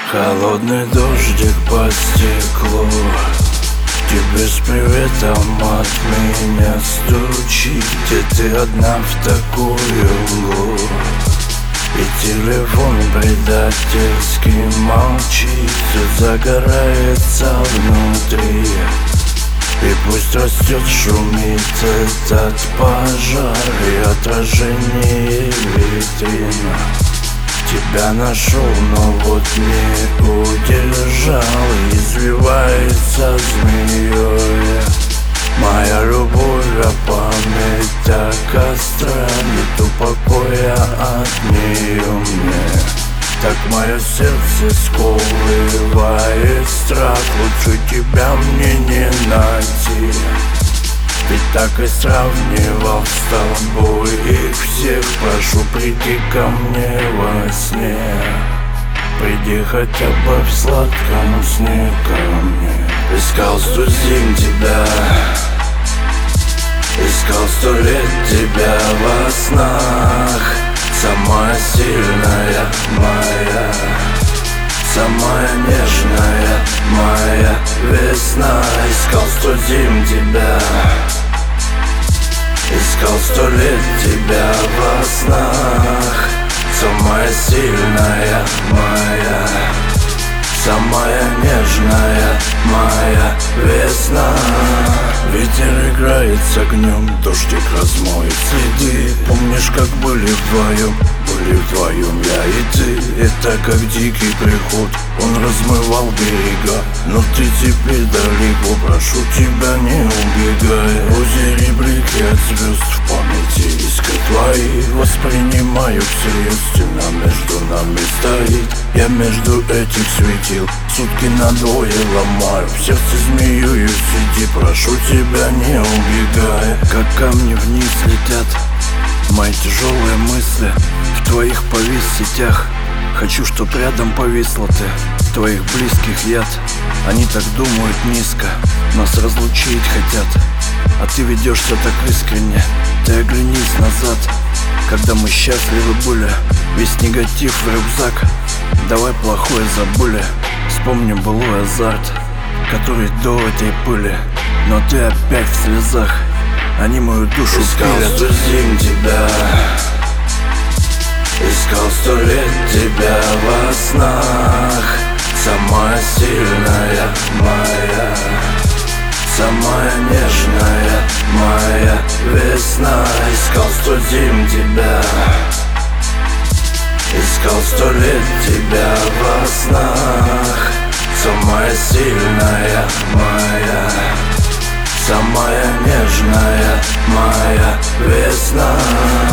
Холодный дождик по стеклу, тебе с приветом от меня стучит. Где ты одна в такую мглу, и телефон предательски молчит. Все загорается внутри, и пусть растет, шумит этот пожар, и отражение витрина. Тебя нашел, но вот не удержал, и извивается змеей моя любовь, а память так остра. Нету покоя от нее мне, так мое сердце сковывает страх. Лучше тебя мне не найти, ведь так и сравнивал с тобой их всех. Прошу, приди ко мне во сне, приди хотя бы в сладком сне ко мне. Искал 100 зим тебя, искал 100 лет тебя во снах. Самая сильная моя, самая нежная моя весна. Искал 100 зим тебя, искал 100 лет тебя во снах. Самая сильная моя, самая нежная моя весна. Ветер играет с огнем, дождик размоет следы. Помнишь, как были вдвоем я и ты. Это как дикий приход, он размывал берега, но ты теперь далеко. Прошу тебя, не убегай. Озере блики от звезд в памяти, искры твои воспринимаю всерьез. Стена между нами стоит, я между этих светил сутки надвое ломаю. В сердце змеюсь, сиди, прошу тебя, не убегай. Как камни вниз летят мои тяжелые мысли, в твоих повис сетях. Хочу, чтоб рядом повисла ты, твоих близких яд. Они так думают низко, нас разлучить хотят, а ты ведешься так искренне. Ты оглянись назад, когда мы счастливы были, весь негатив в рюкзак. Давай плохое забыли, вспомним былой азарт, который до этой пыли. Но ты опять в слезах, они мою душу пилят. Искал 100 зим тебя, искал 100 лет тебя во снах. Самая сильная моя, самая нежная моя весна. Искал 100 зим тебя, искал 100 лет тебя во снах. Самая сильная моя, самая нежная моя весна.